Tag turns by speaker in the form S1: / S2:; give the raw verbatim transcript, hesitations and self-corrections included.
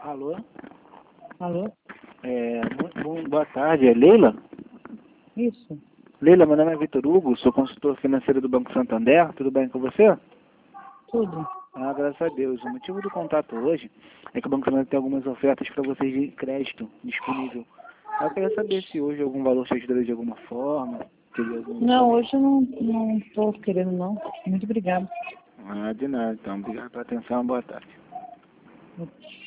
S1: Alô?
S2: Alô?
S1: É, bom, bom- boa tarde, é Leila?
S2: Isso,
S1: Leila, meu nome é Vitor Hugo, sou consultor financeiro do Banco Santander, tudo bem com você?
S2: tudo.
S1: Ah, graças a Deus. O motivo do contato hoje é que o Banco Santander tem algumas ofertas para vocês de crédito disponível. Eu queria saber se hoje algum valor te ajudaria de alguma forma, teria algum...
S2: Não, hoje eu não não estou querendo não. Muito obrigada.
S1: Ah, de nada, então. Obrigado pela atenção, boa tarde.